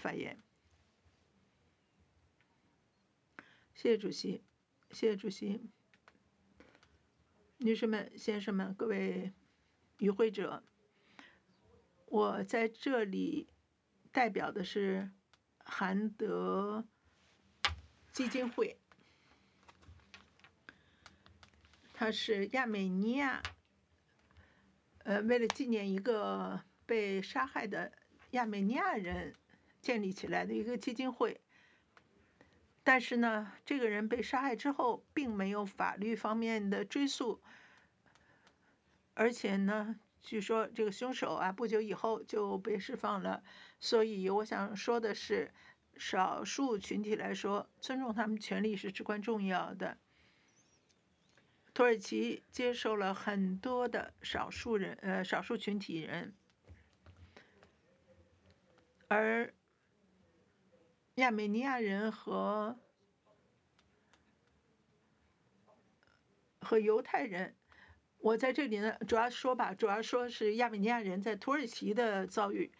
发言。谢谢主席，谢谢主席。女士们、先生们、各位与会者，我在这里代表的是韩德基金会，它是亚美尼亚为了纪念一个被杀害的亚美尼亚人建立起来的一个基金会。但是呢，这个人被杀害之后，并没有法律方面的追诉，而且呢，据说这个凶手不久以后就被释放了。所以我想说的是，少数群体来说，尊重他们权利是至关重要的。土耳其接受了很多的少数群体人，而亚美尼亚人和犹太人，我在这里呢，主要说是亚美尼亚人在土耳其的遭遇。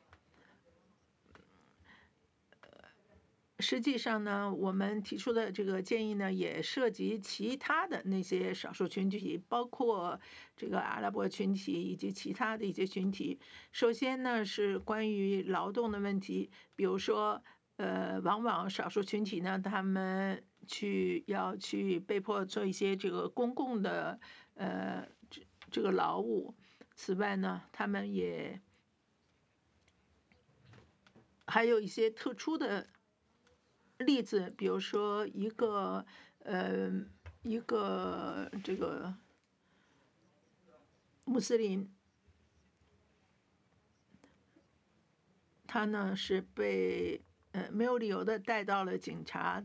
实际上呢，我们提出的这个建议呢，也涉及其他的那些少数群体，包括这个阿拉伯群体以及其他的一些群体。首先呢，是关于劳动的问题，比如说，往往少数群体呢，他们要去被迫做一些这个公共的这个劳务。此外呢，他们也还有一些特殊的例子，比如说一个这个穆斯林，他呢是被没有理由的带到了警察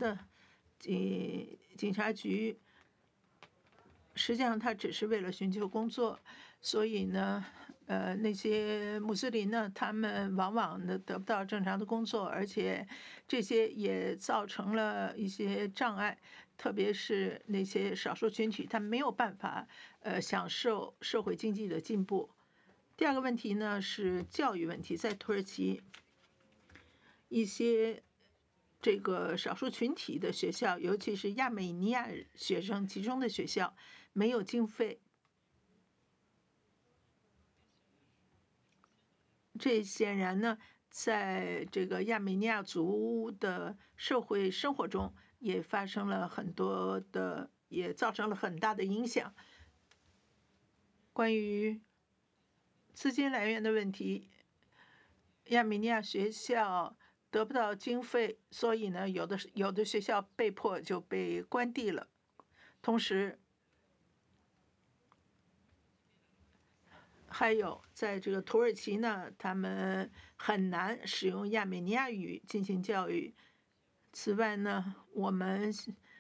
局，实际上他只是为了寻求工作，所以呢，那些穆斯林呢，他们往往的得不到正常的工作，而且这些也造成了一些障碍，特别是那些少数群体，他们没有办法享受社会经济的进步。第二个问题呢是教育问题，在土耳其一些这个少数群体的学校，尤其是亚美尼亚学生集中的学校，没有经费。这显然呢，在这个亚美尼亚族的社会生活中，也发生了很多的，也造成了很大的影响。关于资金来源的问题，亚美尼亚学校得不到经费，所以呢，有的学校被迫就被关闭了。同时，还有在这个土耳其呢，他们很难使用亚美尼亚语进行教育。此外呢，我们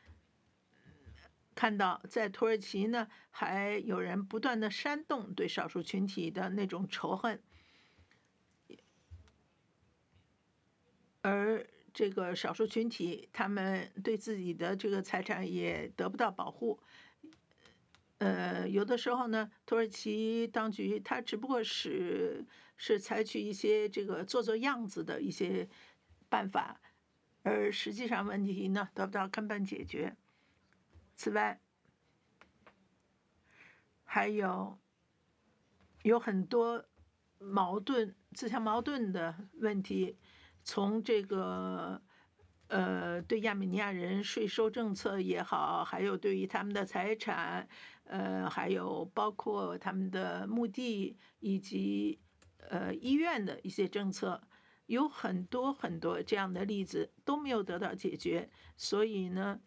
看到在土耳其呢，还有人不断的煽动对少数群体的那种仇恨。而这个少数群体，他们对自己的这个财产也得不到保护。有的时候呢，土耳其当局他只不过是采取一些这个做样子的一些办法，而实际上问题呢得不到根本解决。此外，还有很多自相矛盾的问题，从这个对亚美尼亚人税收政策也好，还有对于他们的财产，还有包括他们的墓地以及医院的一些政策，有很多很多这样的例子都没有得到解决。所以呢，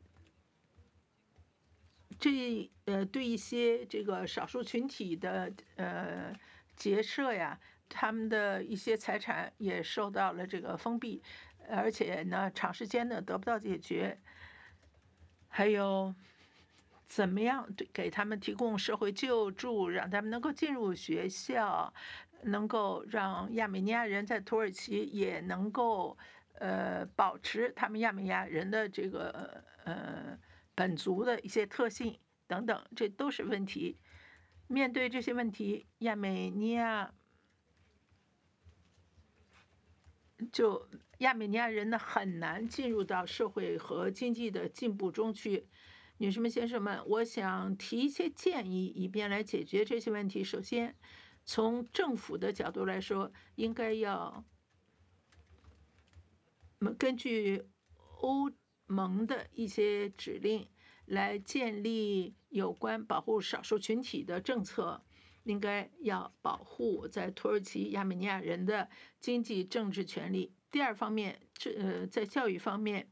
对一些这个少数群体的结社呀，他们的一些财产也受到了这个封闭，而且呢，长时间的得不到解决。还有怎么样给他们提供社会救助，让他们能够进入学校，能够让亚美尼亚人在土耳其也能够保持他们亚美尼亚人的这个本族的一些特性等等，这都是问题。面对这些问题，亚美尼亚就亚美尼亚人呢很难进入到社会和经济的进步中去。女士们、先生们，我想提一些建议，以便来解决这些问题。首先，从政府的角度来说，应该要根据欧盟的一些指令来建立有关保护少数群体的政策，应该要保护在土耳其亚美尼亚人的经济政治权利。第二方面，在教育方面，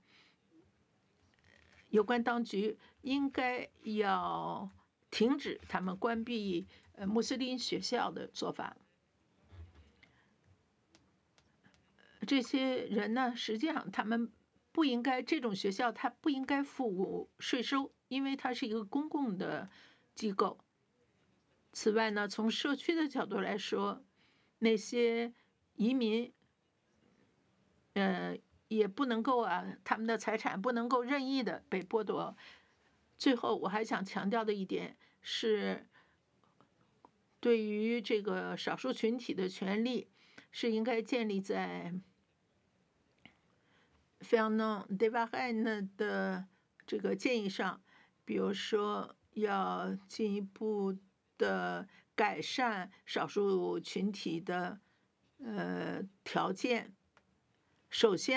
有关当局应该要停止他们关闭穆斯林学校的做法。这些人呢，实际上他们不应该，这种学校它不应该付税收，因为它是一个公共的机构。此外呢，从社区的角度来说，那些移民，也不能够他们的财产不能够任意的被剥夺。最后，我还想强调的一点是，对于这个少数群体的权利，是应该建立在Fernand de Varenne 的这个建议上，比如说要进一步的改善少数群体的条件。首先